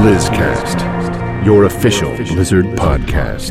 Blizzcast, your official Blizzard podcast.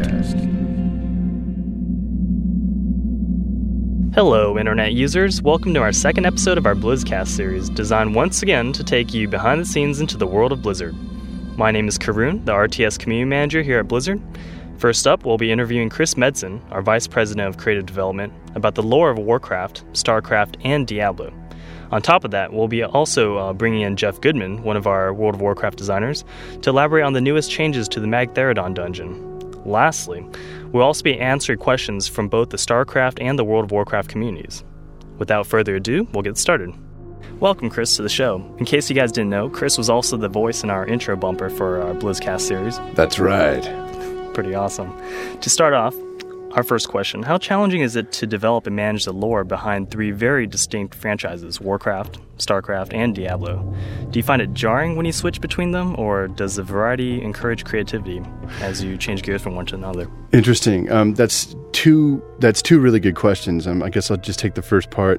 Hello, Internet users. Welcome to our second episode of our Blizzcast series, designed once again to take you behind the scenes into the world of Blizzard. My name is Karun, the RTS Community Manager here at Blizzard. First up, we'll be interviewing Chris Medson, our Vice President of Creative Development, about the lore of Warcraft, StarCraft, and Diablo. On top of that, we'll be also bringing in Jeff Goodman, one of our World of Warcraft designers, to elaborate on the newest changes to the Magtheridon dungeon. Lastly, we'll also be answering questions from both the StarCraft and the World of Warcraft communities. Without further ado, we'll get started. Welcome, Chris, to the show. In case you guys didn't know, Chris was also the voice in our intro bumper for our Blizzcast series. That's right. Pretty awesome. To start off, our first question, how challenging is it to develop and manage the lore behind three very distinct franchises, Warcraft, StarCraft, and Diablo? Do you find it jarring when you switch between them, or does the variety encourage creativity as you change gears from one to another? Interesting. That's two really good questions. I guess I'll just take the first part.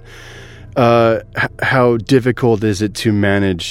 How difficult is it to manage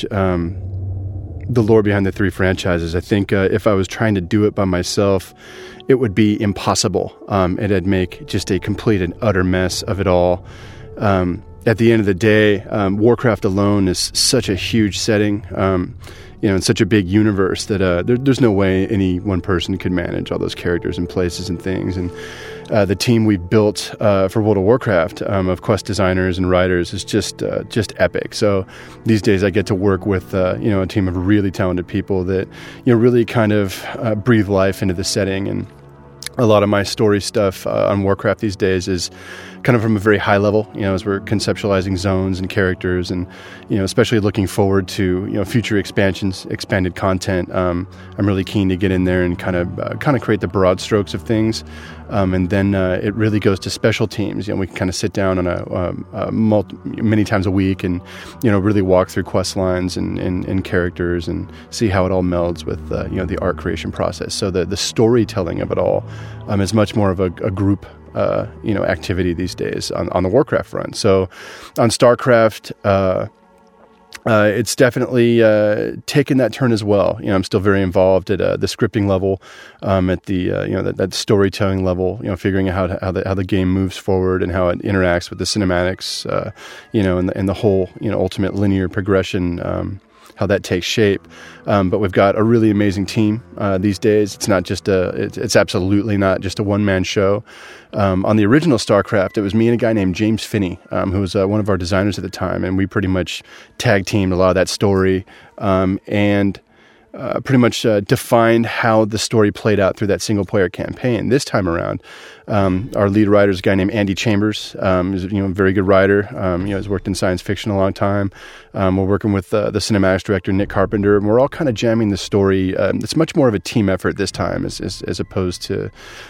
the lore behind the three franchises? I think if I was trying to do it by myself, it would be impossible. It'd make just a complete and utter mess of it all. At the end of the day, Warcraft alone is such a huge setting, and such a big universe that there's no way any one person could manage all those characters and places and things. And the team we built for World of Warcraft of quest designers and writers is just epic. So these days I get to work with a team of really talented people that really kind of breathe life into the setting. And a lot of my story stuff on Warcraft these days is kind of from a very high level, as we're conceptualizing zones and characters, and especially looking forward to future expansions, expanded content. I'm really keen to get in there and kind of create the broad strokes of things, and then it really goes to special teams. We can kind of sit down on many times a week and really walk through quest lines and characters and see how it all melds with the art creation process. So the storytelling of it all is much more of a group activity these days on the Warcraft front. So on StarCraft, it's definitely taken that turn as well. I'm still very involved at the scripting level, at the that storytelling level. Figuring out how the game moves forward and how it interacts with the cinematics. And the whole ultimate linear progression. How that takes shape. But we've got a really amazing team these days. It's not just it's absolutely not just a one-man show. On the original StarCraft, it was me and a guy named James Finney, who was one of our designers at the time, and we pretty much tag-teamed a lot of that story and pretty much defined how the story played out through that single-player campaign. This time around, our lead writer is a guy named Andy Chambers. He's a very good writer. Has worked in science fiction a long time. We're working with the cinematics director, Nick Carpenter, and we're all kind of jamming the story. It's much more of a team effort this time as opposed to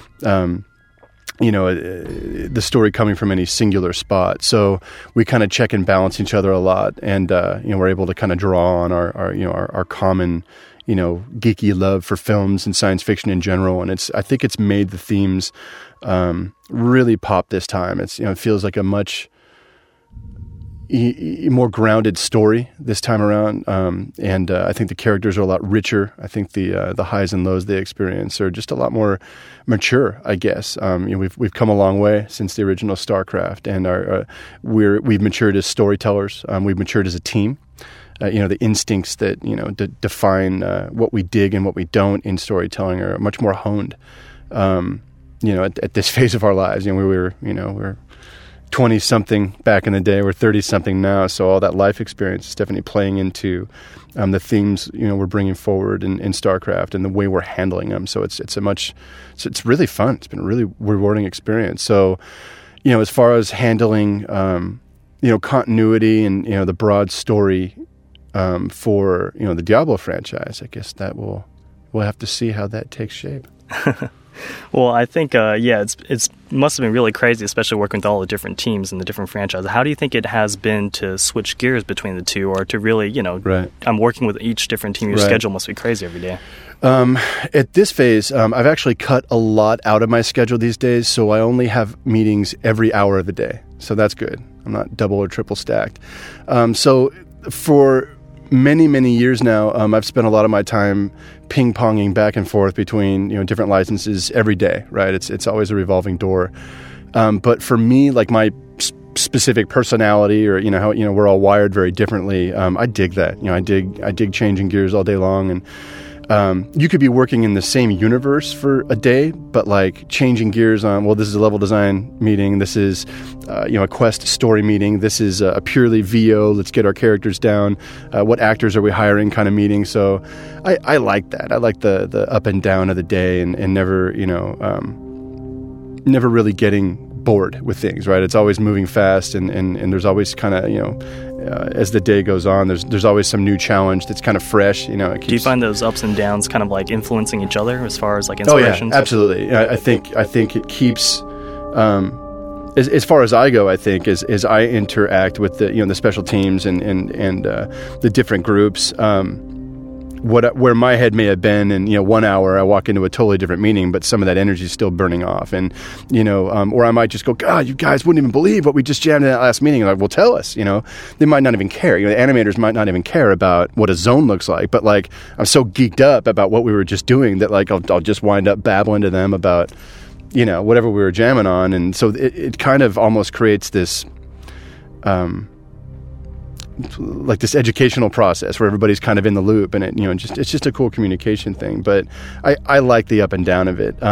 the story coming from any singular spot. So we kind of check and balance each other a lot, and we're able to kind of draw on our common geeky love for films and science fiction in general. And I think it's made the themes really pop this time. It feels like a much more grounded story this time around, and I think the characters are a lot richer. I think the highs and lows they experience are just a lot more mature, I guess. We've come a long way since the original StarCraft, and we've matured as storytellers. We've matured as a team. The instincts that define what we dig and what we don't in storytelling are much more honed. At this phase of our lives, we were 20-something back in the day. We're 30-something now, so all that life experience is definitely playing into the themes we're bringing forward in StarCraft and the way we're handling them. So it's really fun. It's been a really rewarding experience. So as far as handling continuity and the broad story for the Diablo franchise, I guess that we'll have to see how that takes shape. Well, I think it's must have been really crazy, especially working with all the different teams and the different franchises. How do you think it has been to switch gears between the two, or to really Right. I'm working with each different team. Your Right. schedule must be crazy every day. At this phase, I've actually cut a lot out of my schedule these days, so I only have meetings every hour of the day. So that's good. I'm not double or triple stacked. So for many years now, I've spent a lot of my time ping-ponging back and forth between, different licenses every day, right? It's always a revolving door. But for me, like my specific personality, or how we're all wired very differently, I dig that. I dig changing gears all day long, and you could be working in the same universe for a day, but like changing gears on, well, this is a level design meeting, this is a quest story meeting, this is a purely VO, let's get our characters down, what actors are we hiring kind of meeting. So I like that. I like the up and down of the day, and never never really getting bored with things, right? It's always moving fast, and there's always kind of, as the day goes on, there's always some new challenge that's kind of fresh. It keeps... Do you find those ups and downs kind of like influencing each other as far as like inspirations? Oh yeah, absolutely. I think it keeps, as far as I go, I think as I interact with the special teams and the different groups. Where my head may have been in 1 hour, I walk into a totally different meeting, but some of that energy is still burning off, and or I might just go, God, you guys wouldn't even believe what we just jammed in that last meeting. And like, well, tell us. They might not even care. The animators might not even care about what a zone looks like, but like I'm so geeked up about what we were just doing that like I'll just wind up babbling to them about whatever we were jamming on, and so it kind of almost creates this. Like this educational process where everybody's kind of in the loop, and it's just a cool communication thing. But I like the up and down of it.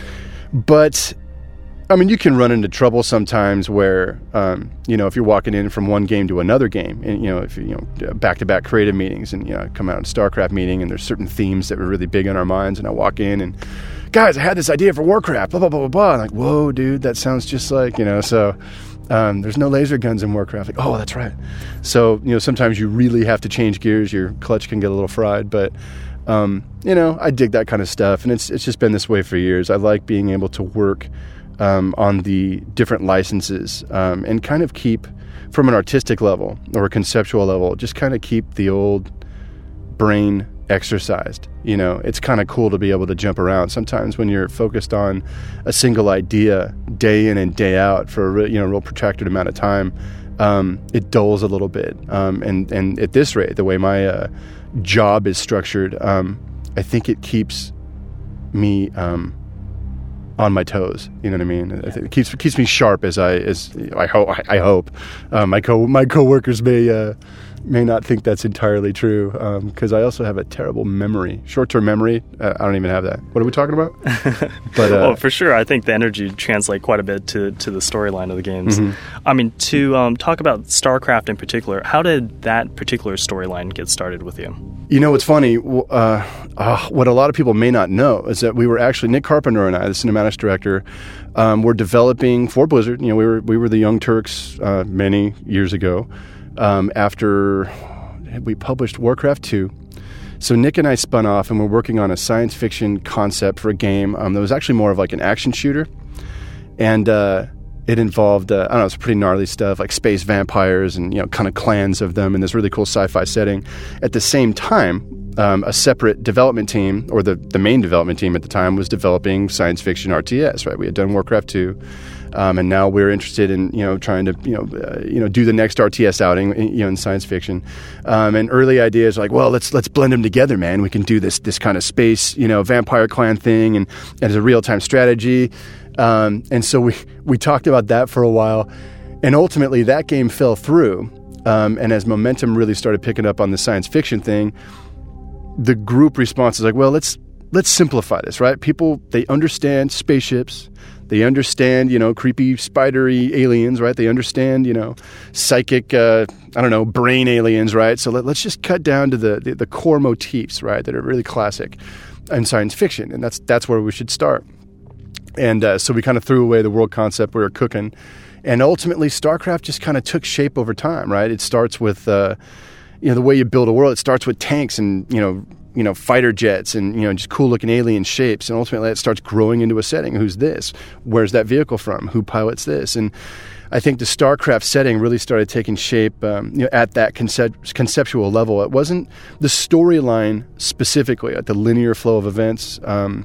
But I mean, you can run into trouble sometimes where if you're walking in from one game to another game, and if back-to-back creative meetings, and I come out in StarCraft meeting, and there's certain themes that were really big on our minds, and I walk in and, guys, I had this idea for Warcraft, blah blah blah blah blah. I'm like, whoa, dude, that sounds just like so. There's no laser guns in Warcraft. Like, oh, that's right. So, sometimes you really have to change gears. Your clutch can get a little fried, but, I dig that kind of stuff. And it's just been this way for years. I like being able to work on the different licenses and kind of keep, from an artistic level or a conceptual level, just kind of keep the old brain exercised. It's kind of cool to be able to jump around. Sometimes when you're focused on a single idea day in and day out for a real protracted amount of time, it dulls a little bit. And at this rate, the way my job is structured, I think it keeps me on my toes. You know what I mean? It keeps me sharp as I hope. My coworkers may not think that's entirely true, because I also have a terrible memory, short-term memory. I don't even have that. What are we talking about? But well, for sure, I think the energy translates quite a bit to the storyline of the games. Mm-hmm. I mean, to talk about StarCraft in particular, how did that particular storyline get started with you? It's funny. What a lot of people may not know is that we were actually, Nick Carpenter and I, the cinematics director, were developing for Blizzard. We were the Young Turks many years ago. After we published Warcraft 2. So Nick and I spun off and we're working on a science fiction concept for a game that was actually more of like an action shooter. And it involved, it's pretty gnarly stuff like space vampires and, kind of clans of them in this really cool sci-fi setting. At the same time, a separate development team, or the main development team at the time, was developing science fiction RTS, right? We had done Warcraft 2. And now we're interested in, trying to, do the next RTS outing, in science fiction. And early ideas like, well, let's blend them together, man. We can do this kind of space, vampire clan thing, and as a real-time strategy. And so we talked about that for a while, and ultimately that game fell through. And as momentum really started picking up on the science fiction thing, the group response is like, well, let's simplify this, right? People, they understand spaceships. They understand, creepy, spidery aliens, right? They understand, psychic, brain aliens, right? So let's just cut down to the core motifs, right, that are really classic in science fiction, and that's where we should start. And so we kind of threw away the world concept we were cooking, and ultimately StarCraft just kind of took shape over time, right? It starts with, the way you build a world. It starts with tanks and, fighter jets and, just cool looking alien shapes. And ultimately it starts growing into a setting. Who's this? Where's that vehicle from? Who pilots this? And I think the StarCraft setting really started taking shape, at that conceptual level. It wasn't the storyline specifically, at the linear flow of events,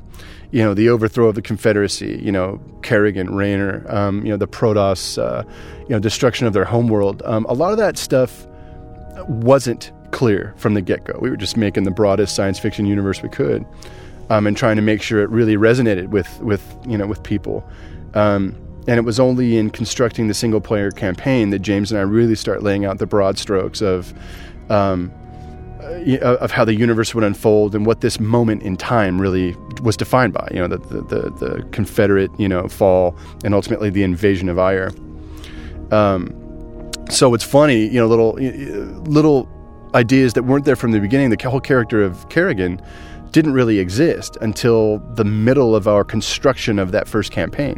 the overthrow of the Confederacy, Kerrigan, Rayner, the Protoss, destruction of their homeworld. A lot of that stuff wasn't clear from the get-go. We were just making the broadest science fiction universe we could, and trying to make sure it really resonated with people. And it was only in constructing the single-player campaign that James and I really start laying out the broad strokes of how the universe would unfold and what this moment in time really was defined by. The Confederate fall and ultimately the invasion of Ire. So it's funny, little ideas that weren't there from the beginning. The whole character of Kerrigan didn't really exist until the middle of our construction of that first campaign.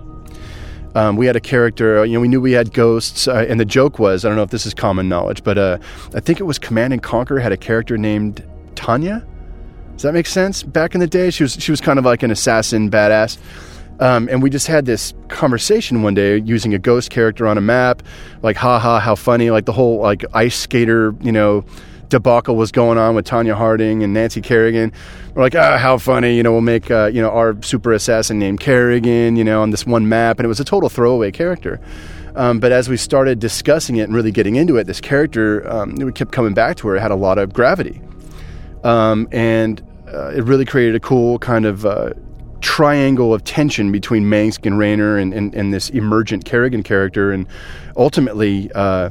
We had a character, we knew we had ghosts, and the joke was, I don't know if this is common knowledge, but I think it was Command & Conquer had a character named Tanya. Does that make sense? Back in the day, she was kind of like an assassin badass. And we just had this conversation one day using a ghost character on a map, like, how funny, like the whole like ice skater, debacle was going on with Tanya Harding and Nancy Kerrigan. We're like, how funny, we'll make, our super assassin named Kerrigan, on this one map. And it was a total throwaway character. But as we started discussing it and really getting into it, this character, we kept coming back to her. It had a lot of gravity. And it really created a cool kind of triangle of tension between Mengsk and Raynor and this emergent Kerrigan character. And ultimately,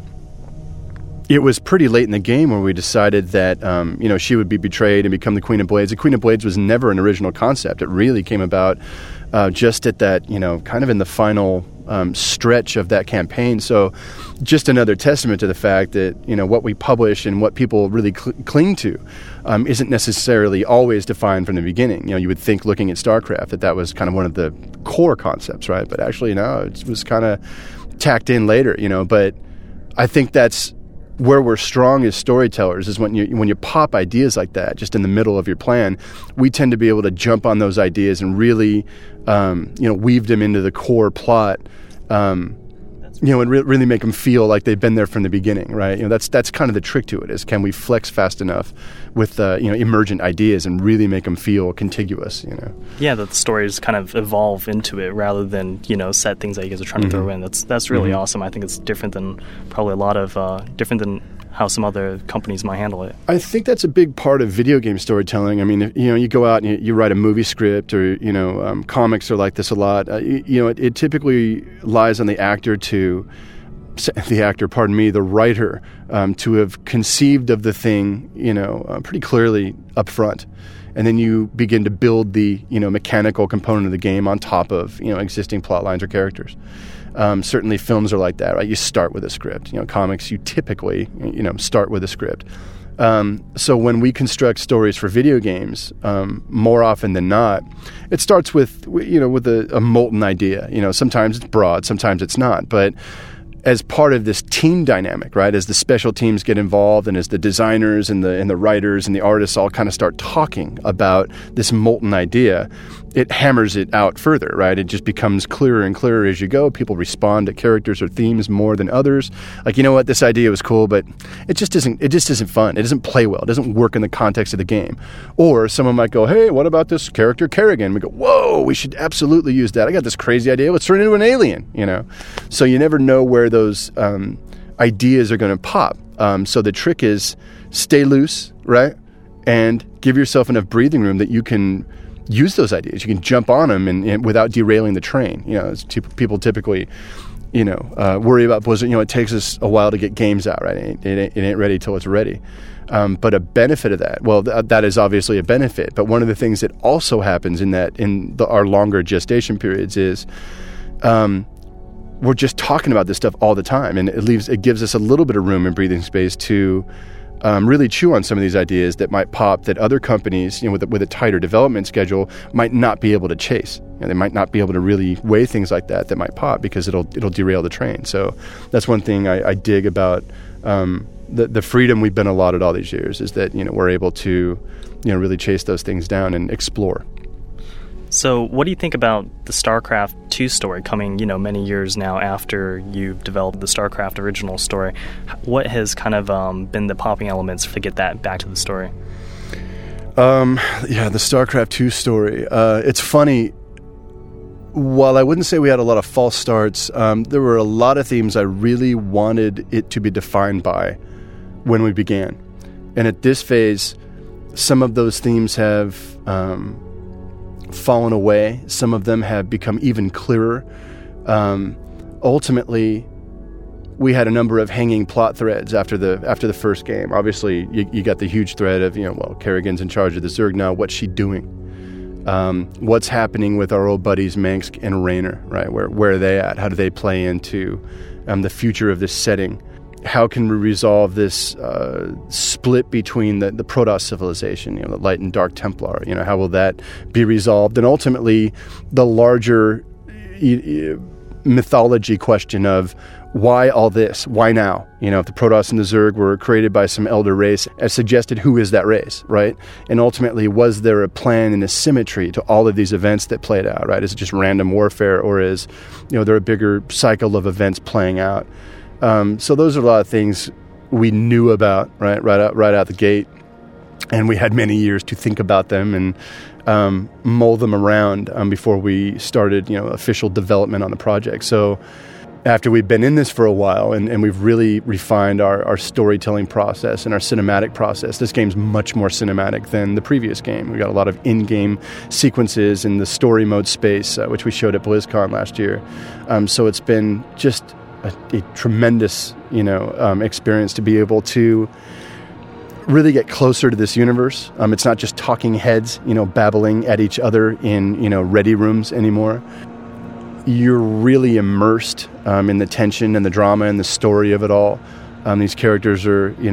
it was pretty late in the game where we decided that, she would be betrayed and become the Queen of Blades. The Queen of Blades was never an original concept. It really came about just at that, kind of in the final stretch of that campaign. So just another testament to the fact that, what we publish and what people really cling to isn't necessarily always defined from the beginning. You would think looking at StarCraft that was kind of one of the core concepts, right? But actually, no, it was kind of tacked in later, But I think that's where we're strong as storytellers is when you pop ideas like that just in the middle of your plan. We tend to be able to jump on those ideas and really weave them into the core plot, and really make them feel like they've been there from the beginning, right? That's kind of the trick to it, is can we flex fast enough with emergent ideas and really make them feel contiguous, Yeah, that the stories kind of evolve into it rather than set things that you guys are trying to throw in. That's really awesome. I think it's different than probably a lot of different than how some other companies might handle it. I think that's a big part of video game storytelling. I mean, you go out and you write a movie script, or comics are like this a lot. It typically lies on the writer, to have conceived of the thing, pretty clearly up front. And then you begin to build the, mechanical component of the game on top of, existing plot lines or characters. Certainly films are like that, right? You start with a script. Comics, you typically, start with a script. So when we construct stories for video games, more often than not, it starts with a molten idea. Sometimes it's broad, sometimes it's not. But as part of this team dynamic, right, as the special teams get involved and as the designers and the writers and the artists all kind of start talking about this molten idea, it hammers it out further, right? It just becomes clearer and clearer as you go. People respond to characters or themes more than others. Like, this idea was cool, but it just isn't fun. It doesn't play well. It doesn't work in the context of the game. Or someone might go, hey, what about this character Kerrigan? We go, whoa, we should absolutely use that. I got this crazy idea. Let's turn it into an alien, So you never know where those ideas are going to pop. So the trick is stay loose, right? And give yourself enough breathing room that you can use those ideas. You can jump on them and without derailing the train. People typically, worry about Blizzard. It takes us a while to get games out, right? It ain't ready till it's ready. But a benefit of that, well, that is obviously a benefit. But one of the things that also happens in our longer gestation periods is, we're just talking about this stuff all the time, and it gives us a little bit of room and breathing space to really chew on some of these ideas that might pop that other companies, with a tighter development schedule, might not be able to chase. They might not be able to really weigh things like that might pop because it'll derail the train. So that's one thing I dig about the freedom we've been allotted all these years, is that we're able to really chase those things down and explore. So what do you think about the StarCraft 2 story coming, many years now after you've developed the StarCraft original story? What has kind of been the popping elements to get that back to the story? The StarCraft 2 story. It's funny. While I wouldn't say we had a lot of false starts, there were a lot of themes I really wanted it to be defined by when we began. And at this phase, some of those themes have fallen away. Some of them have become even clearer. Ultimately, we had a number of hanging plot threads after the first game. Obviously, you got the huge thread of, Kerrigan's in charge of the Zerg now. What's she doing? What's happening with our old buddies Mengsk and Raynor, right? Where are they at? How do they play into the future of this setting? How can we resolve this split between the Protoss civilization, the Light and Dark Templar? How will that be resolved? And ultimately, the larger mythology question of why all this? Why now? If the Protoss and the Zerg were created by some elder race, as suggested, who is that race, right? And ultimately, was there a plan and a symmetry to all of these events that played out, right? Is it just random warfare, or is there a bigger cycle of events playing out? So those are a lot of things we knew about, right out the gate, and we had many years to think about them and mold them around before we started, official development on the project. So after we've been in this for a while and we've really refined our storytelling process and our cinematic process, this game's much more cinematic than the previous game. We got a lot of in-game sequences in the story mode space, which we showed at BlizzCon last year. So it's been just a tremendous, experience to be able to really get closer to this universe. It's not just talking heads, babbling at each other in, ready rooms anymore. You're really immersed in the tension and the drama and the story of it all. These characters are, the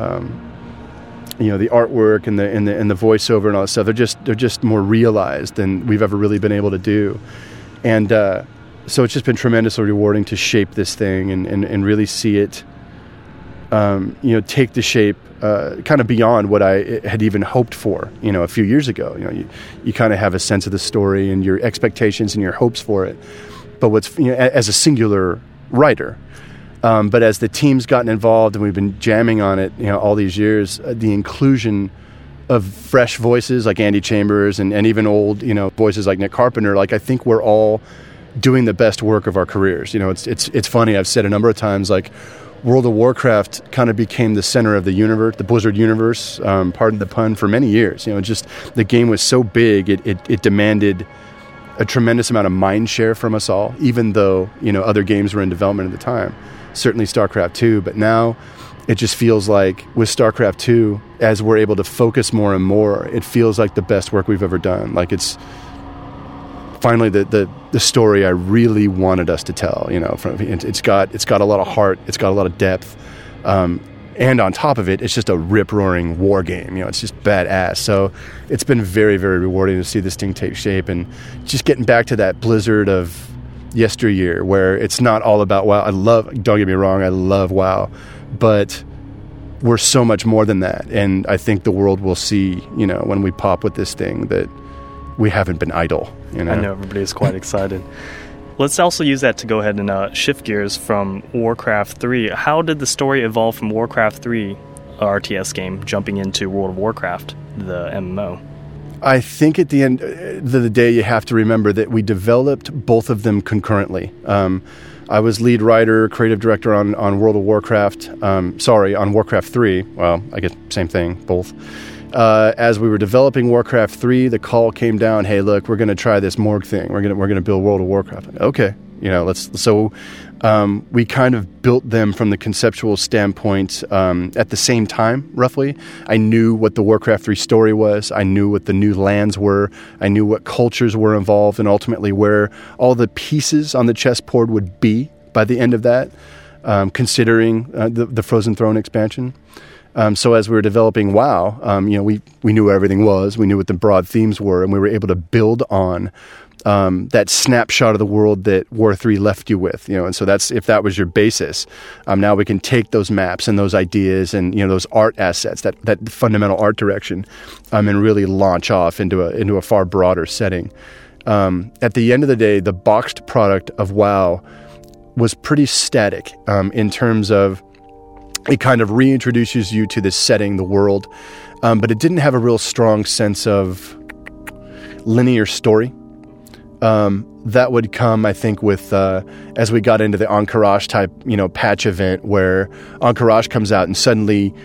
artwork and the voiceover and all that stuff. They're just more realized than we've ever really been able to do. And so it's just been tremendously rewarding to shape this thing and really see it, take the shape kind of beyond what I had even hoped for, a few years ago. You kind of have a sense of the story and your expectations and your hopes for it. But as a singular writer. But as the team's gotten involved and we've been jamming on it, all these years, the inclusion of fresh voices like Andy Chambers and even old, voices like Nick Carpenter, I think we're all doing the best work of our careers. It's funny. I've said a number of times, World of Warcraft kind of became the center of the universe, the Blizzard universe, pardon the pun, for many years. Just the game was so big, it demanded a tremendous amount of mind share from us all, even though, other games were in development at the time. Certainly StarCraft 2, but now it just feels like with StarCraft 2, as we're able to focus more and more, it feels like the best work we've ever done. It's finally the story I really wanted us to tell. It's got a lot of heart, it's got a lot of depth, and on top of it, it's just a rip-roaring war game. It's just badass. So it's been very, very rewarding to see this thing take shape and just getting back to that Blizzard of yesteryear, where it's not all about WoW. Don't get me wrong, I love WoW, but we're so much more than that. And I think the world will see, when we pop with this thing, that we haven't been idle. I know everybody's quite excited. Let's also use that to go ahead and shift gears from Warcraft 3. How did the story evolve from Warcraft 3, RTS game, jumping into World of Warcraft, the MMO? I think at the end of the day, you have to remember that we developed both of them concurrently. I was lead writer, creative director on World of Warcraft. On Warcraft 3. Well, I guess same thing, both. As we were developing Warcraft 3, the call came down, hey, look, we're going to try this Morg thing. We're going to build World of Warcraft. Okay. We kind of built them from the conceptual standpoint at the same time, roughly. I knew what the Warcraft 3 story was. I knew what the new lands were. I knew what cultures were involved, and ultimately where all the pieces on the chessboard would be by the end of that, considering the Frozen Throne expansion. So as we were developing WoW, we knew where everything was. We knew what the broad themes were, and we were able to build on that snapshot of the world that War 3 left you with. And so if that was your basis, now we can take those maps and those ideas and those art assets, that fundamental art direction, and really launch off into a far broader setting. At the end of the day, the boxed product of WoW was pretty static in terms of it kind of reintroduces you to this setting, the world, but it didn't have a real strong sense of linear story. That would come, I think, with as we got into the Ahn'Qiraj type, patch event where Ahn'Qiraj comes out and suddenly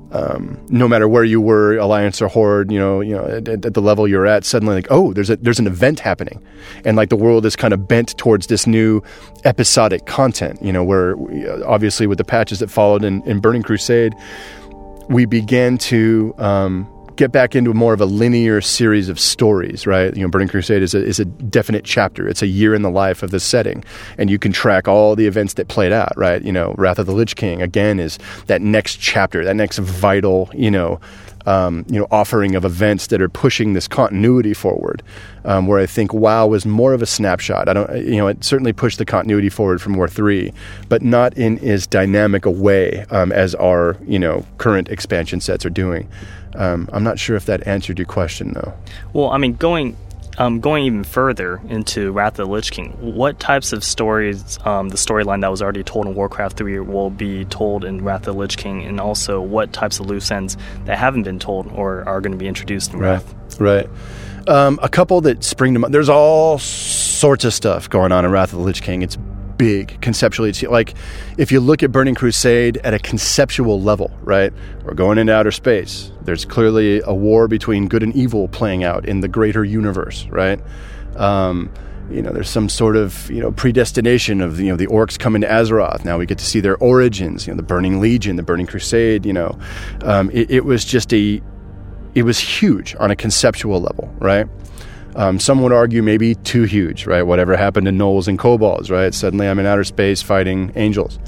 no matter where you were, Alliance or Horde, at the level you're at, suddenly like, oh, there's an event happening, and like the world is kind of bent towards this new episodic content. Where obviously with the patches that followed in Burning Crusade, we began to get back into more of a linear series of stories, right? Burning Crusade is a definite chapter. It's a year in the life of the setting, and you can track all the events that played out, right? Wrath of the Lich King, again, is that next chapter, that next vital, offering of events that are pushing this continuity forward, where I think WoW was more of a snapshot. It certainly pushed the continuity forward from War 3, but not in as dynamic a way as our, current expansion sets are doing. I'm not sure if that answered your question, though. Well, I mean, going even further into Wrath of the Lich King, what types of stories, the storyline that was already told in Warcraft 3 will be told in Wrath of the Lich King, and also what types of loose ends that haven't been told or are going to be introduced in Wrath? Right. A couple that spring to mind. There's all sorts of stuff going on in Wrath of the Lich King. It's big conceptually. It's like if you look at Burning Crusade at a conceptual level, right? We're going into outer space. There's clearly a war between good and evil playing out in the greater universe, right? There's some sort of predestination of the orcs coming to Azeroth. Now we get to see their origins. The Burning Legion, the Burning Crusade. It was huge on a conceptual level, right? Some would argue maybe too huge, right? Whatever happened to gnolls and kobolds, right? Suddenly I'm in outer space fighting angels.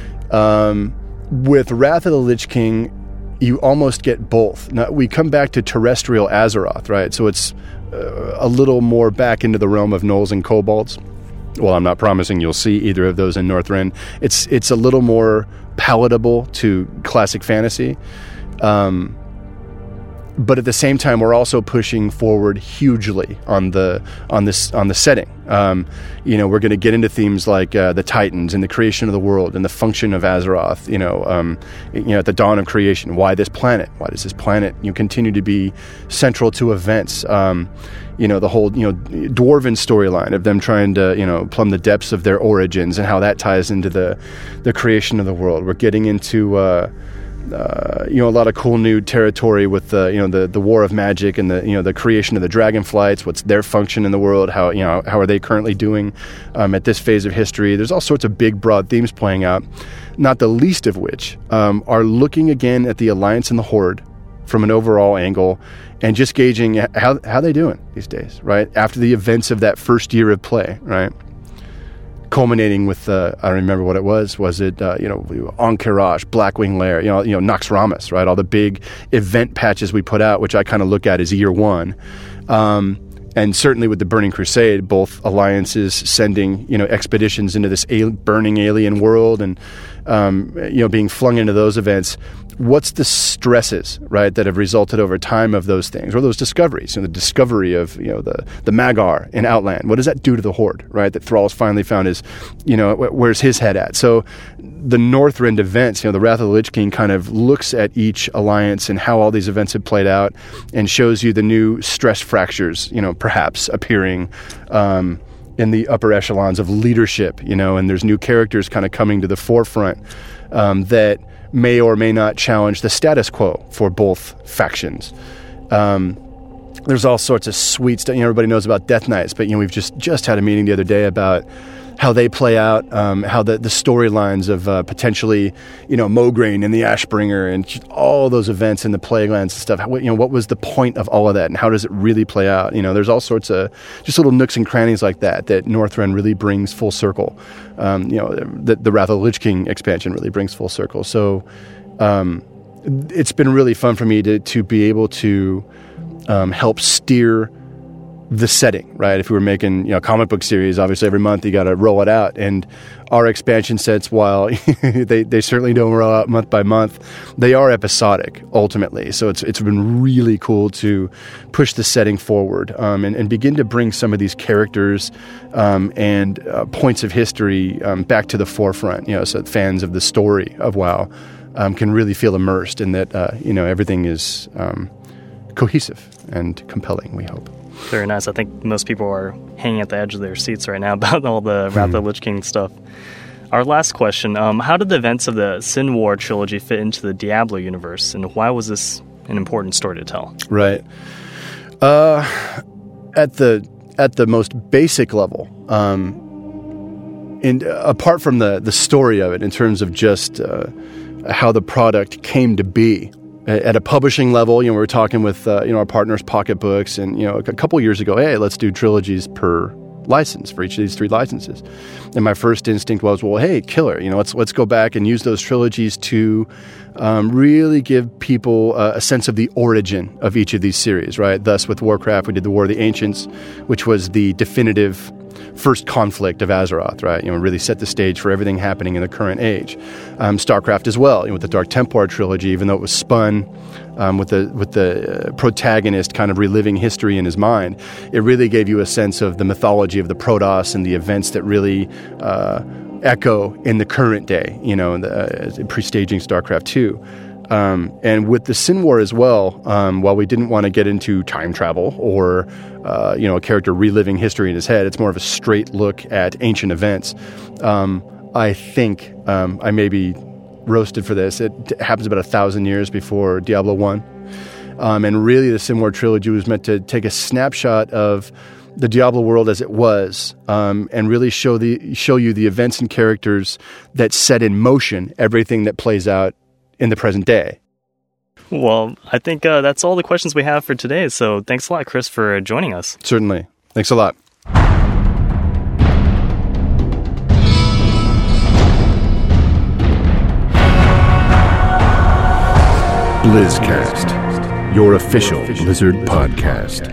With Wrath of the Lich King, you almost get both. Now, we come back to terrestrial Azeroth, right? So it's a little more back into the realm of gnolls and kobolds. Well, I'm not promising you'll see either of those in Northrend. It's a little more palatable to classic fantasy. But at the same time, we're also pushing forward hugely on the setting. We're going to get into themes like the Titans and the creation of the world and the function of Azeroth. At the dawn of creation, why this planet? Why does this planet continue to be central to events? The whole dwarven storyline of them trying to plumb the depths of their origins and how that ties into the creation of the world. We're getting into a lot of cool new territory with the war of magic and the creation of the dragonflights. What's their function in the world? How are they currently doing at this phase of history? There's all sorts of big, broad themes playing out. Not the least of which are looking again at the Alliance and the Horde from an overall angle and just gauging how they doing these days, right? After the events of that first year of play, right? Culminating with, I don't remember what it was. Was it, Ahn'Qiraj, Blackwing Lair, Naxxramas, right? All the big event patches we put out, which I kind of look at as year one. And certainly with the Burning Crusade, both alliances sending, expeditions into this burning alien world and, being flung into those events. What's the stresses, right, that have resulted over time of those things, or those discoveries? The discovery of, the Mag'har in Outland. What does that do to the Horde, right? That Thrall's finally found his, where's his head at? So the Northrend events, the Wrath of the Lich King kind of looks at each alliance and how all these events have played out and shows you the new stress fractures, perhaps appearing in the upper echelons of leadership, and there's new characters kind of coming to the forefront that may or may not challenge the status quo for both factions. There's all sorts of sweet stuff. Everybody knows about Death Knights, but we've just had a meeting the other day about how they play out, how the storylines of potentially, Mograine and the Ashbringer and all those events in the Plaguelands and stuff. What was the point of all of that, and how does it really play out? There's all sorts of just little nooks and crannies like that Northrend really brings full circle. The Wrath of the Lich King expansion really brings full circle. So it's been really fun for me to be able to help steer the setting, right? If we were making, a comic book series, obviously every month you got to roll it out. And our expansion sets, while they certainly don't roll out month by month, they are episodic ultimately. So it's been really cool to push the setting forward and begin to bring some of these characters and points of history back to the forefront. So fans of the story of WoW can really feel immersed in that. Everything is cohesive and compelling, we hope. Very nice. I think most people are hanging at the edge of their seats right now about all the Wrath of the Lich King stuff. Our last question, how did the events of the Sin War trilogy fit into the Diablo universe, and why was this an important story to tell? Right. At the most basic level, and apart from the story of it, in terms of just how the product came to be, at a publishing level, we were talking with our partners, Pocketbooks, and a couple years ago, hey, let's do trilogies per license for each of these 3 licenses. And my first instinct was, well, hey, killer, let's go back and use those trilogies to really give people a sense of the origin of each of these series, right? Thus, with Warcraft, we did the War of the Ancients, which was the definitive first conflict of Azeroth, right? Really set the stage for everything happening in the current age. StarCraft as well, with the Dark Templar trilogy, even though it was spun with the protagonist kind of reliving history in his mind, it really gave you a sense of the mythology of the Protoss and the events that really echo in the current day, pre-staging StarCraft 2. And with the Sin War as well, while we didn't want to get into time travel or, a character reliving history in his head, it's more of a straight look at ancient events. I think I may be roasted for this. It happens about 1,000 years before Diablo 1. And really the Sin War trilogy was meant to take a snapshot of the Diablo world as it was, and really show you the events and characters that set in motion everything that plays out in the present day. Well, I think that's all the questions we have for today. So thanks a lot, Chris, for joining us. Certainly. Thanks a lot. BlizzCast, your official Blizzard podcast.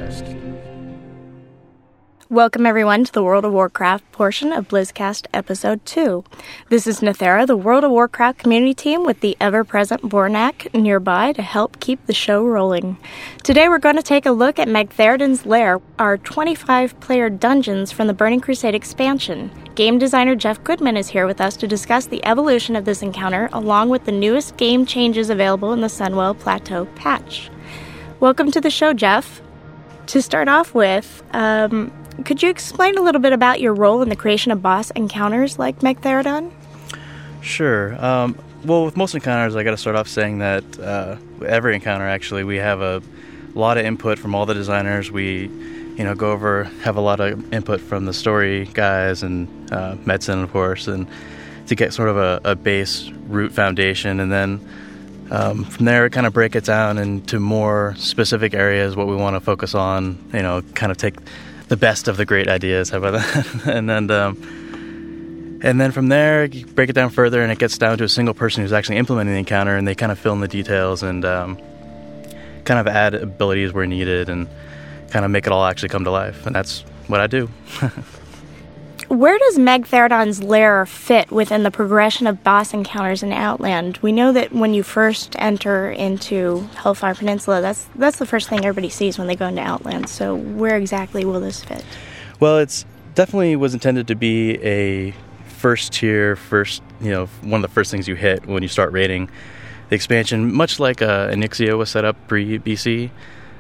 Welcome, everyone, to the World of Warcraft portion of BlizzCast Episode 2. This is Nethera, the World of Warcraft community team with the ever-present Bornak nearby to help keep the show rolling. Today we're going to take a look at Magtheridon's Lair, our 25-player dungeons from the Burning Crusade expansion. Game designer Jeff Goodman is here with us to discuss the evolution of this encounter, along with the newest game changes available in the Sunwell Plateau patch. Welcome to the show, Jeff. To start off with, could you explain a little bit about your role in the creation of boss encounters like Magtheridon? Sure. Well, with most encounters, I got to start off saying that every encounter, actually, we have a lot of input from all the designers. We, go over, have a lot of input from the story guys and Metzen, of course, and to get sort of a base root foundation, and then from there, kind of break it down into more specific areas, what we want to focus on, kind of take the best of the great ideas, how about that? and then from there, you break it down further, and it gets down to a single person who's actually implementing the encounter, and they kind of fill in the details and kind of add abilities where needed and kind of make it all actually come to life. And that's what I do. Where does Magtheridon's Lair fit within the progression of boss encounters in Outland? We know that when you first enter into Hellfire Peninsula, that's the first thing everybody sees when they go into Outland. So where exactly will this fit? Well, it's definitely was intended to be a first tier, one of the first things you hit when you start raiding the expansion, much like Onyxia was set up pre-BC.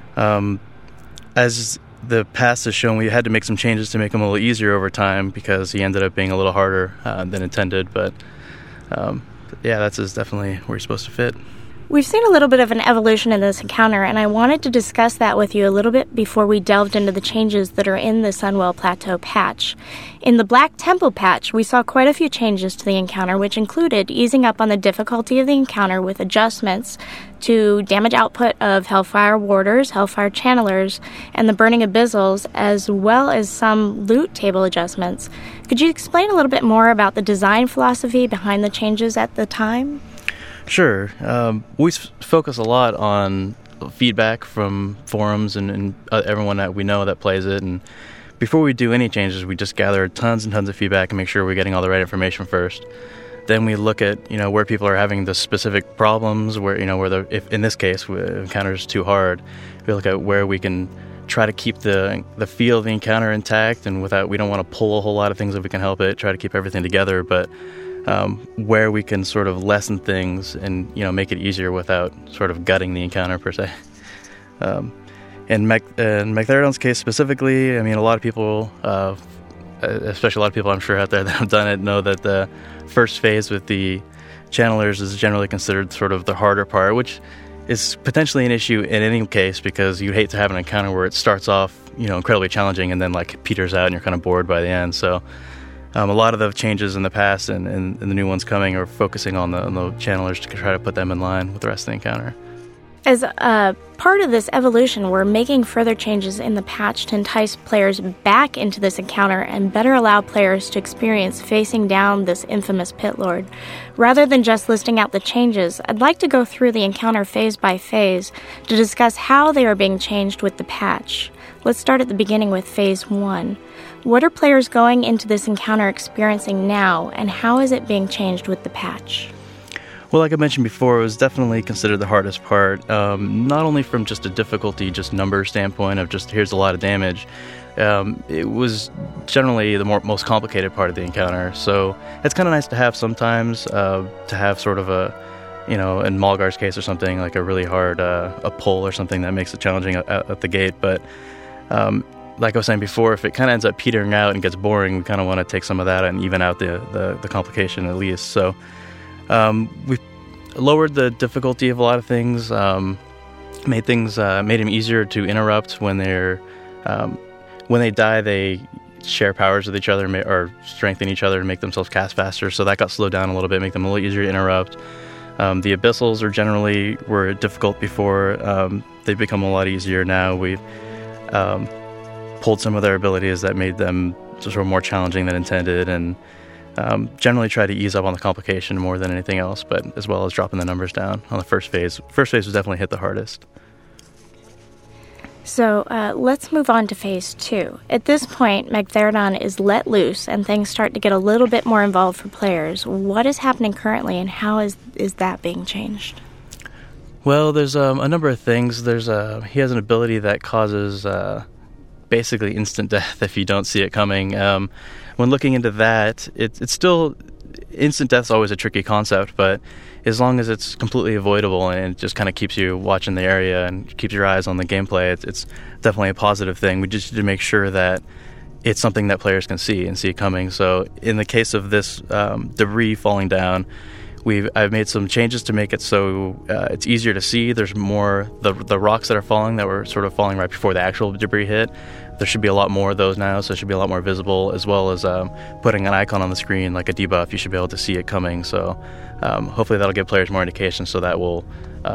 As the past has shown, we had to make some changes to make him a little easier over time because he ended up being a little harder than intended. But that's definitely where he's supposed to fit. We've seen a little bit of an evolution in this encounter, and I wanted to discuss that with you a little bit before we delved into the changes that are in the Sunwell Plateau patch. In the Black Temple patch, we saw quite a few changes to the encounter, which included easing up on the difficulty of the encounter with adjustments to damage output of Hellfire Warders, Hellfire Channelers, and the Burning Abyssals, as well as some loot table adjustments. Could you explain a little bit more about the design philosophy behind the changes at the time? Sure. We focus a lot on feedback from forums and everyone that we know that plays it. And before we do any changes, we just gather tons and tons of feedback and make sure we're getting all the right information first. Then we look at where people are having the specific problems, where if in this case the encounter is too hard, we look at where we can try to keep the feel of the encounter intact, and we don't want to pull a whole lot of things if we can help it. Try to keep everything together, but where we can sort of lessen things and make it easier without sort of gutting the encounter per se. In Magtheridon's case specifically, a lot of people especially a lot of people I'm sure out there that have done it know that the first phase with the channelers is generally considered sort of the harder part, which is potentially an issue in any case because you hate to have an encounter where it starts off, incredibly challenging and then like peters out and you're kind of bored by the end. So a lot of the changes in the past and the new ones coming are focusing on the channelers to try to put them in line with the rest of the encounter. As part of this evolution, we're making further changes in the patch to entice players back into this encounter and better allow players to experience facing down this infamous Pit Lord. Rather than just listing out the changes, I'd like to go through the encounter phase by phase to discuss how they are being changed with the patch. Let's start at the beginning with Phase 1. What are players going into this encounter experiencing now, and how is it being changed with the patch? Well, like I mentioned before, it was definitely considered the hardest part, not only from just a difficulty, just number standpoint of just here's a lot of damage. It was generally the most complicated part of the encounter. So it's kind of nice to have sometimes, to have sort of a, in Malgar's case or something, like a really hard a pull or something that makes it challenging at the gate. But like I was saying before, if it kind of ends up petering out and gets boring, we kind of want to take some of that and even out the complication at least. So we lowered the difficulty of a lot of things, made them easier to interrupt when they die. They share powers with each other or strengthen each other to make themselves cast faster. So that got slowed down a little bit, make them a little easier to interrupt. The abyssals were difficult before. They've become a lot easier now. We've pulled some of their abilities that made them sort of more challenging than intended, and generally try to ease up on the complication more than anything else, but as well as dropping the numbers down on the first phase. First phase was definitely hit the hardest. So let's move on to Phase 2. At this point, Magtheridon is let loose and things start to get a little bit more involved for players. What is happening currently and how is that being changed? Well, there's a number of things. He has an ability that causes basically instant death if you don't see it coming. When looking into that, it's still, instant death's always a tricky concept, but as long as it's completely avoidable and it just kind of keeps you watching the area and keeps your eyes on the gameplay, it's definitely a positive thing. We just need to make sure that it's something that players can see and see it coming. So in the case of this debris falling down, I've made some changes to make it so it's easier to see. There's more, the rocks that are falling that were sort of falling right before the actual debris hit, there should be a lot more of those now, so it should be a lot more visible, as well as putting an icon on the screen like a debuff. You should be able to see it coming, so hopefully that'll give players more indication, so that will,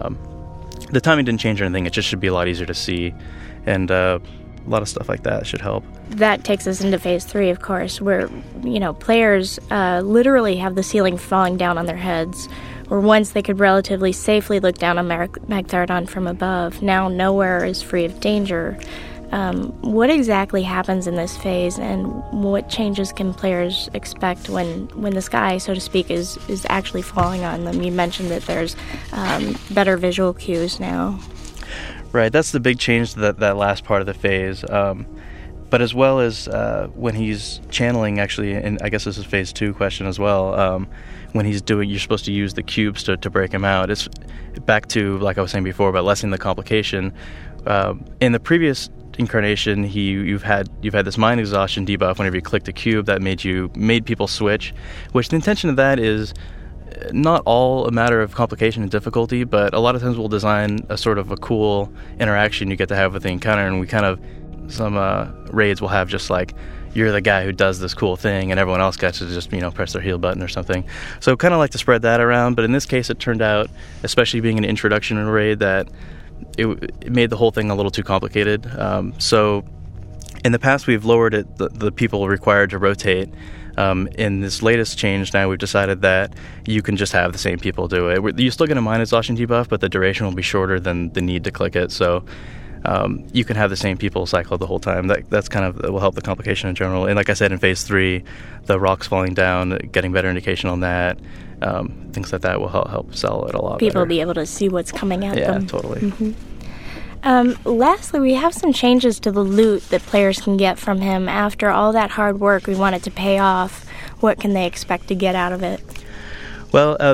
the timing didn't change or anything, it just should be a lot easier to see, and a lot of stuff like that should help. That takes us into Phase 3, of course, where, players literally have the ceiling falling down on their heads, where once they could relatively safely look down on Magtheridon from above, now nowhere is free of danger. What exactly happens in this phase, and what changes can players expect when the sky, so to speak, is actually falling on them? You mentioned that there's better visual cues now. Right, that's the big change to that last part of the phase. But as well as when he's channeling, actually, and I guess this is Phase 2 question as well, when you're supposed to use the cubes to break him out. It's back to, like I was saying before, about lessening the complication. In the previous incarnation, you've had this mind exhaustion debuff whenever you clicked a cube that made people switch, which the intention of that is not all a matter of complication and difficulty, but a lot of times we'll design a sort of a cool interaction you get to have with the encounter, and some raids will have just like, you're the guy who does this cool thing and everyone else gets to just, press their heal button or something. So kind of like to spread that around, but in this case it turned out, especially being an introduction raid, that it made the whole thing a little too complicated. So in the past we've lowered the people required to rotate. In this latest change now, we've decided that you can just have the same people do it. You're still going to mind exhaustion debuff, but the duration will be shorter than the need to click it. So you can have the same people cycle the whole time. That's kind of will help the complication in general. And like I said, in Phase 3, the rocks falling down, getting better indication on that, things like that will help sell it a lot. People better. Will be able to see what's coming at them. Yeah, totally. Mm-hmm. Lastly, we have some changes to the loot that players can get from him. After all that hard work, we want it to pay off. What can they expect to get out of it? Well,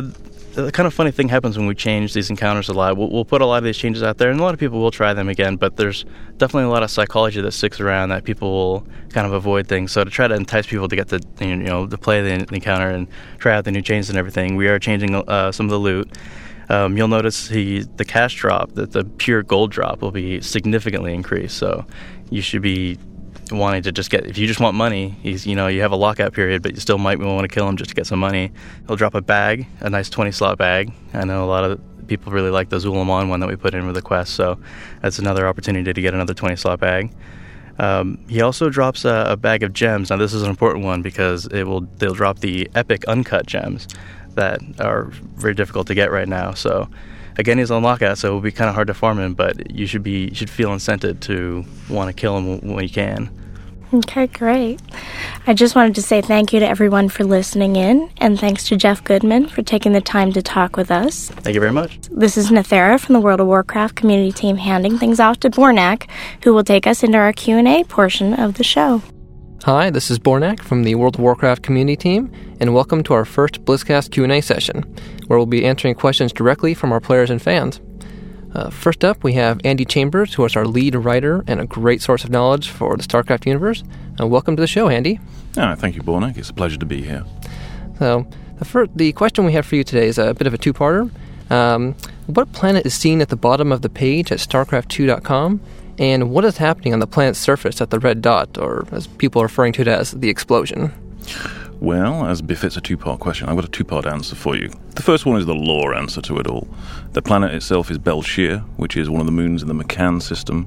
the kind of funny thing happens when we change these encounters a lot. We'll put a lot of these changes out there, and a lot of people will try them again, but there's definitely a lot of psychology that sticks around that people will kind of avoid things. So to try to entice people to get to, to play the encounter and try out the new changes and everything, we are changing some of the loot. You'll notice the cash drop, that the pure gold drop will be significantly increased. So you should be wanting to just get, if you just want money, you have a lockout period, but you still might want to kill him just to get some money. He'll drop a bag, a nice 20-slot bag. I know a lot of people really like the Zulamon one that we put in with the quest, so that's another opportunity to get another 20-slot bag. He also drops a bag of gems. Now this is an important one because they'll drop the epic uncut gems that are very difficult to get right now. So again, he's on lockout, so it will be kind of hard to farm him, but you should feel incented to want to kill him when you can. Okay, great. I just wanted to say thank you to everyone for listening in, and thanks to Jeff Goodman for taking the time to talk with us. Thank you very much. This is Nethera from the World of Warcraft community team handing things off to Bornak, who will take us into our Q&A portion of the show. Hi, this is Bornak from the World of Warcraft community team, and welcome to our first BlizzCast Q&A session, where we'll be answering questions directly from our players and fans. First up, we have Andy Chambers, who is our lead writer and a great source of knowledge for the StarCraft universe. Welcome to the show, Andy. Thank you, Bornak. It's a pleasure to be here. So, the question we have for you today is a bit of a two-parter. What planet is seen at the bottom of the page at StarCraft2.com, and what is happening on the planet's surface at the red dot, or as people are referring to it as, the explosion? Well, as befits a two-part question, I've got a two-part answer for you. The first one is the lore answer to it all. The planet itself is Belshir, which is one of the moons in the Macan system,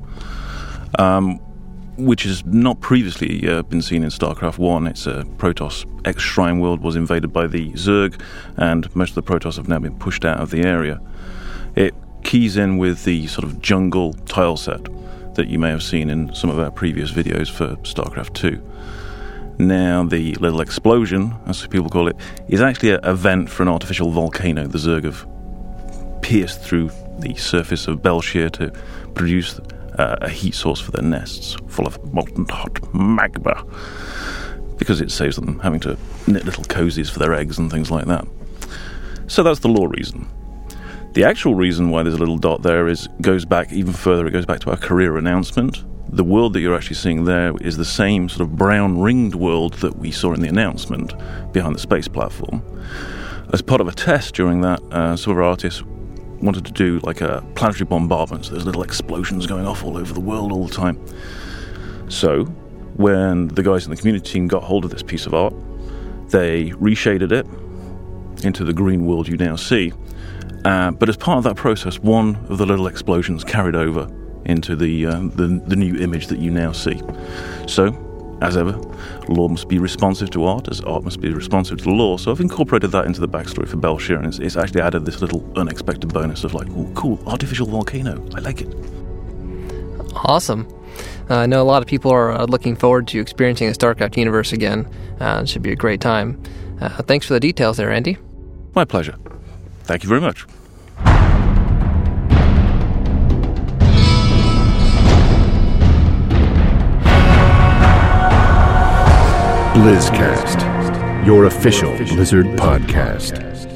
which has not previously been seen in StarCraft 1. It's a Protoss ex-Shrine world, was invaded by the Zerg, and most of the Protoss have now been pushed out of the area. It keys in with the sort of jungle tile set that you may have seen in some of our previous videos for StarCraft 2. Now, the little explosion, as people call it, is actually a vent for an artificial volcano. The Zerg have pierced through the surface of Belshir to produce a heat source for their nests, full of molten hot magma, because it saves them having to knit little cozies for their eggs and things like that. So that's the lore reason. The actual reason why there's a little dot there goes back even further. It goes back to our career announcement. The world that you're actually seeing there is the same sort of brown ringed world that we saw in the announcement behind the space platform. As part of a test during that, some of our artists wanted to do like a planetary bombardment, so there's little explosions going off all over the world all the time. So when the guys in the community team got hold of this piece of art, they reshaded it into the green world you now see. But as part of that process, one of the little explosions carried over into the new image that you now see. So, as ever, lore must be responsive to art, as art must be responsive to lore. So I've incorporated that into the backstory for Belshir, and it's actually added this little unexpected bonus of like, oh, cool, artificial volcano. I like it. Awesome. I know a lot of people are looking forward to experiencing the StarCraft universe again. It should be a great time. Thanks for the details there, Andy. My pleasure. Thank you very much. BlizzCast, your official Blizzard podcast.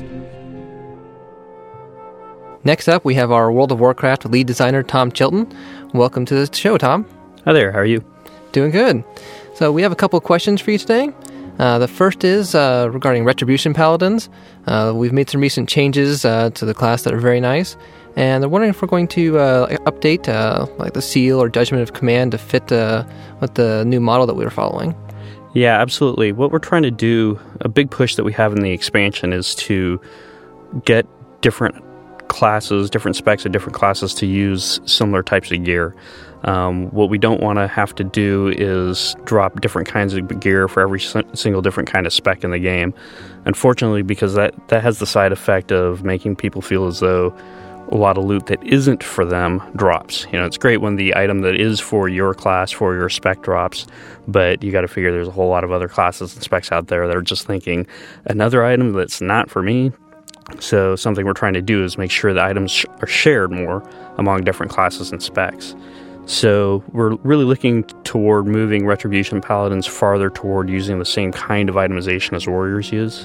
Next up, we have our World of Warcraft lead designer, Tom Chilton. Welcome to the show, Tom. Hi there, how are you? Doing good. So we have a couple of questions for you today. The first is regarding Retribution Paladins. We've made some recent changes to the class that are very nice, and they're wondering if we're going to update like the Seal or Judgment of Command to fit with the new model that we were following. Yeah, absolutely. What we're trying to do, a big push that we have in the expansion, is to get different classes, different specs of different classes to use similar types of gear. What we don't want to have to do is drop different kinds of gear for every single different kind of spec in the game. Unfortunately, because that has the side effect of making people feel as though a lot of loot that isn't for them drops. You know, it's great when the item that is for your class, for your spec drops, but you got to figure there's a whole lot of other classes and specs out there that are just thinking, another item that's not for me. So something we're trying to do is make sure the items are shared more among different classes and specs. So we're really looking toward moving Retribution Paladins farther toward using the same kind of itemization as Warriors use.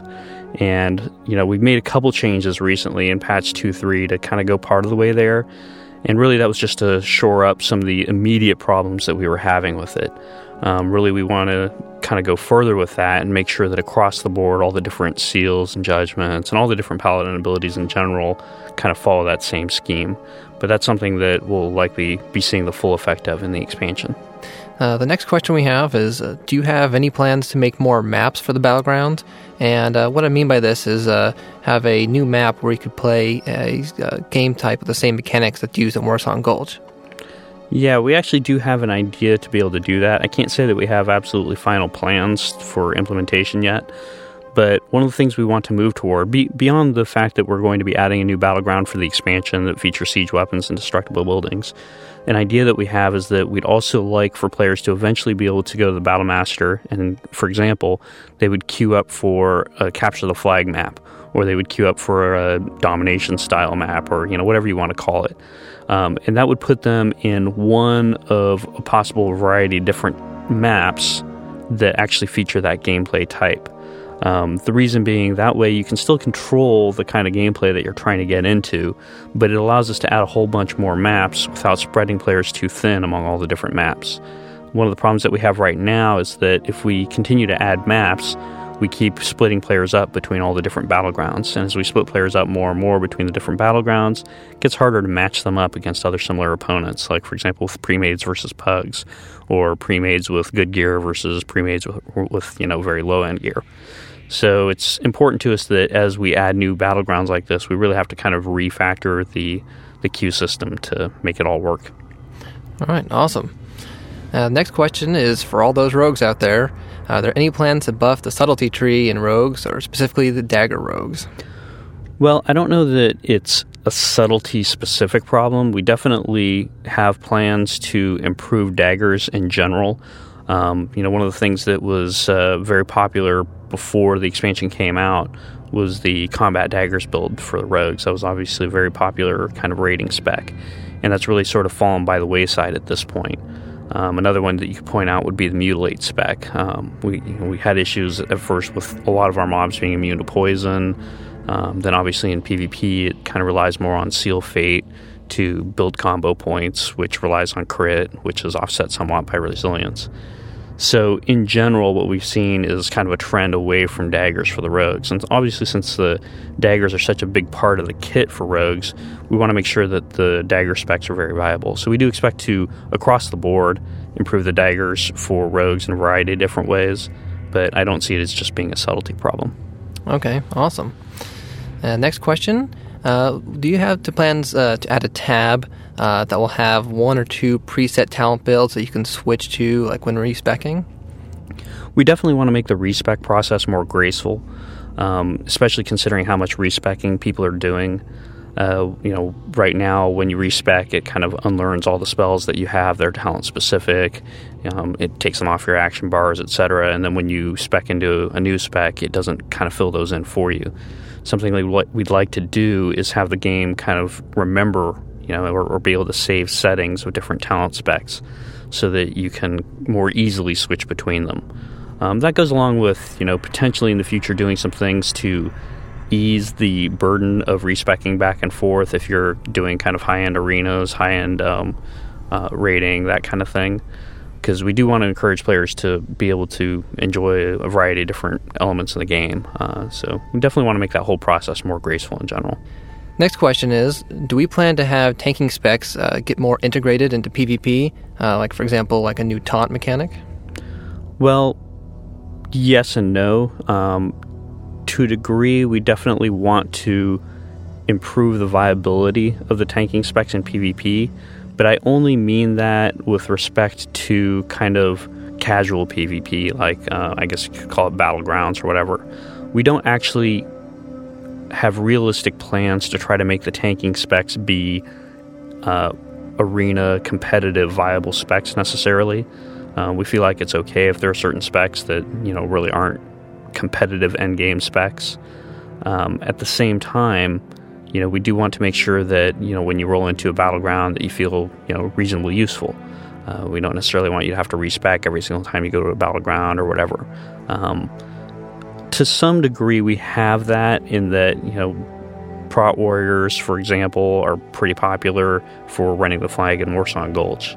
And, we've made a couple changes recently in patch 2.3 to kind of go part of the way there. And really that was just to shore up some of the immediate problems that we were having with it. Really, we want to kind of go further with that and make sure that across the board, all the different seals and judgments and all the different paladin abilities in general kind of follow that same scheme. But that's something that we'll likely be seeing the full effect of in the expansion. The next question we have is, do you have any plans to make more maps for the Battleground? And what I mean by this is have a new map where you could play a game type with the same mechanics that's used in Warsong Gulch. Yeah, we actually do have an idea to be able to do that. I can't say that we have absolutely final plans for implementation yet, but one of the things we want to move toward, beyond the fact that we're going to be adding a new Battleground for the expansion that features siege weapons and destructible buildings, an idea that we have is that we'd also like for players to eventually be able to go to the Battlemaster and, for example, they would queue up for a Capture the Flag map, or they would queue up for a domination style map, or whatever you want to call it. And that would put them in one of a possible variety of different maps that actually feature that gameplay type. The reason being, that way you can still control the kind of gameplay that you're trying to get into, but it allows us to add a whole bunch more maps without spreading players too thin among all the different maps. One of the problems that we have right now is that if we continue to add maps, we keep splitting players up between all the different battlegrounds. And as we split players up more and more between the different battlegrounds, it gets harder to match them up against other similar opponents, like, for example, with pre-mades versus pugs, or pre-mades with good gear versus pre-mades with very low-end gear. So it's important to us that as we add new battlegrounds like this, we really have to kind of refactor the queue system to make it all work. All right, awesome. Next question is for all those rogues out there. Are there any plans to buff the subtlety tree in rogues, or specifically the dagger rogues? Well, I don't know that it's a subtlety-specific problem. We definitely have plans to improve daggers in general. One of the things that was very popular before the expansion came out was the combat daggers build for the rogues. That was obviously a very popular kind of raiding spec, and that's really sort of fallen by the wayside at this point. Another one that you could point out would be the mutilate spec. We had issues at first with a lot of our mobs being immune to poison. Then obviously in PvP it kind of relies more on seal fate to build combo points, which relies on crit, which is offset somewhat by resilience. So in general, what we've seen is kind of a trend away from daggers for the rogues. And obviously, since the daggers are such a big part of the kit for rogues, we want to make sure that the dagger specs are very viable. So we do expect to, across the board, improve the daggers for rogues in a variety of different ways, but I don't see it as just being a subtlety problem. Okay, awesome. Next question. Do you have plans to add a tab that will have one or two preset talent builds that you can switch to, like when respecking? We definitely want to make the respec process more graceful, especially considering how much respecking people are doing. Right now when you respec, it kind of unlearns all the spells that you have. They're talent specific. It takes them off your action bars, etc. And then when you spec into a new spec, it doesn't kind of fill those in for you. Something that we'd like to do is have the game kind of remember, or be able to save settings of different talent specs so that you can more easily switch between them. That goes along with, potentially in the future doing some things to ease the burden of respecking back and forth if you're doing kind of high-end arenas, high-end rating, that kind of thing. Because we do want to encourage players to be able to enjoy a variety of different elements of the game. So we definitely want to make that whole process more graceful in general. Next question is, do we plan to have tanking specs get more integrated into PvP? Like, for example, like a new taunt mechanic? Well, yes and no. To a degree, we definitely want to improve the viability of the tanking specs in PvP, but I only mean that with respect to kind of casual PvP, like I guess you could call it battlegrounds or whatever. We don't actually have realistic plans to try to make the tanking specs be arena competitive viable specs necessarily. We feel like it's okay if there are certain specs that really aren't competitive endgame specs. At the same time, we do want to make sure that, when you roll into a battleground that you feel, reasonably useful. We don't necessarily want you to have to respec every single time you go to a battleground or whatever. To some degree, we have that in that, Prot Warriors, for example, are pretty popular for running the flag in Warsong Gulch.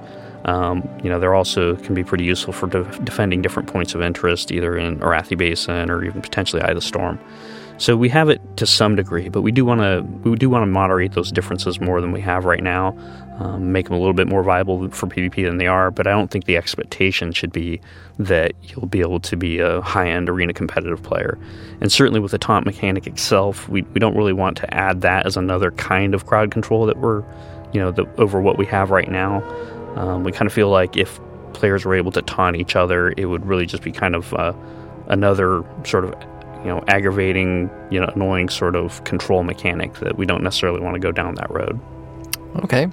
They're also can be pretty useful for defending different points of interest, either in Arathi Basin or even potentially Eye of the Storm. So we have it to some degree, but we do want to moderate those differences more than we have right now, make them a little bit more viable for PvP than they are. But I don't think the expectation should be that you'll be able to be a high-end arena competitive player. And certainly with the taunt mechanic itself, we don't really want to add that as another kind of crowd control that we're, over what we have right now. We kind of feel like if players were able to taunt each other, it would really just be kind of another sort of aggravating, annoying sort of control mechanic that we don't necessarily want to go down that road. Okay.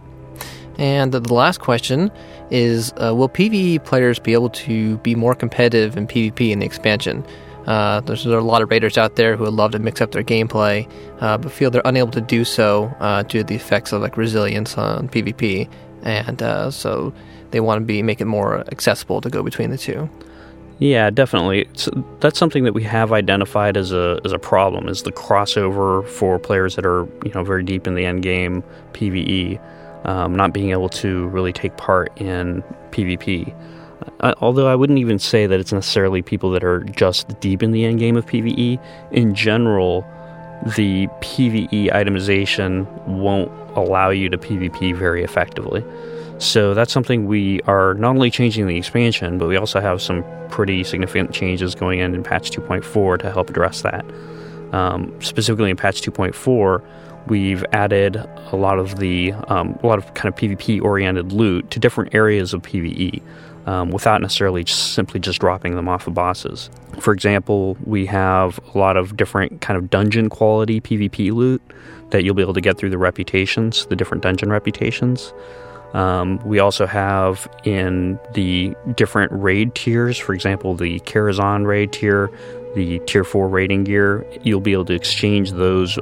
And the last question is, will PvE players be able to be more competitive in PvP in the expansion? There are a lot of raiders out there who would love to mix up their gameplay, but feel they're unable to do so due to the effects of resilience on PvP, and so they want to make it more accessible to go between the two. Yeah, definitely. That's something that we have identified as a problem, is the crossover for players that are very deep in the end game PvE, not being able to really take part in PvP. Although I wouldn't even say that it's necessarily people that are just deep in the end game of PvE. In general, the PvE itemization won't allow you to PvP very effectively. So that's something we are not only changing the expansion, but we also have some pretty significant changes going in patch 2.4 to help address that. Specifically in patch 2.4, we've added a lot of kind of PvP-oriented loot to different areas of PvE, without necessarily simply just dropping them off of bosses. For example, we have a lot of different kind of dungeon quality PvP loot that you'll be able to get through the different dungeon reputations. We also have in the different raid tiers, for example, the Karazhan raid tier, the tier 4 raiding gear, you'll be able to exchange those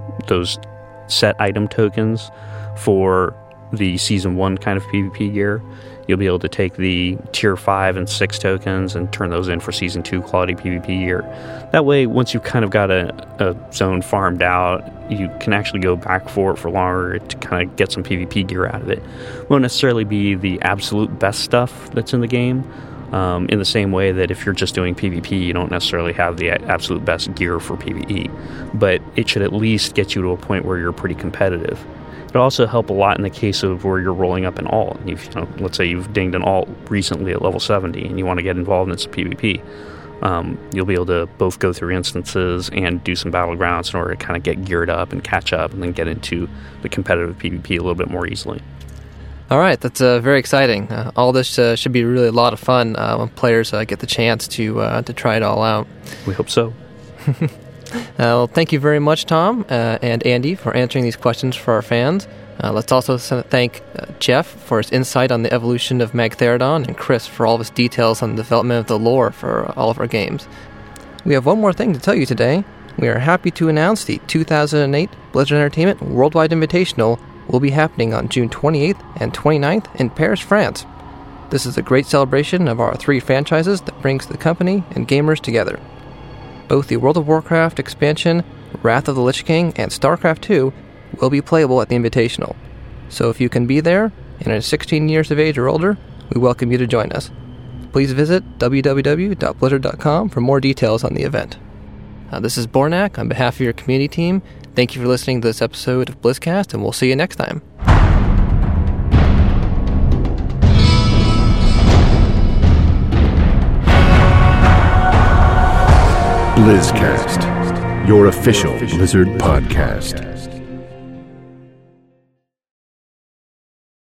set item tokens for the season 1 kind of PvP gear. You'll be able to take the tier 5 and 6 tokens and turn those in for season 2 quality PvP gear. That way, once you've kind of got a zone farmed out, you can actually go back for longer to kind of get some PvP gear out of it. Won't necessarily be the absolute best stuff that's in the game, in the same way that if you're just doing PvP, you don't necessarily have the absolute best gear for PvE. But it should at least get you to a point where you're pretty competitive. It'll also help a lot in the case of where you're rolling up an alt. Let's say you've dinged an alt recently at level 70 and you want to get involved in some PvP. You'll be able to both go through instances and do some battlegrounds in order to kind of get geared up and catch up and then get into the competitive PvP a little bit more easily. All right, that's very exciting. All this should be really a lot of fun when players get the chance to try it all out. We hope so. Well, thank you very much, Tom and Andy, for answering these questions for our fans. Let's also thank Jeff for his insight on the evolution of Magtheridon, and Chris for all of his details on the development of the lore for all of our games. We have one more thing to tell you today. We are happy to announce the 2008 Blizzard Entertainment Worldwide Invitational will be happening on June 28th and 29th in Paris, France. This is a great celebration of our 3 franchises that brings the company and gamers together. Both the World of Warcraft expansion, Wrath of the Lich King, and StarCraft II will be playable at the Invitational. So if you can be there and are 16 years of age or older, we welcome you to join us. Please visit www.blizzard.com for more details on the event. This is Bornak on behalf of your community team. Thank you for listening to this episode of BlizzCast, and we'll see you next time. BlizzCast, your official Blizzard podcast.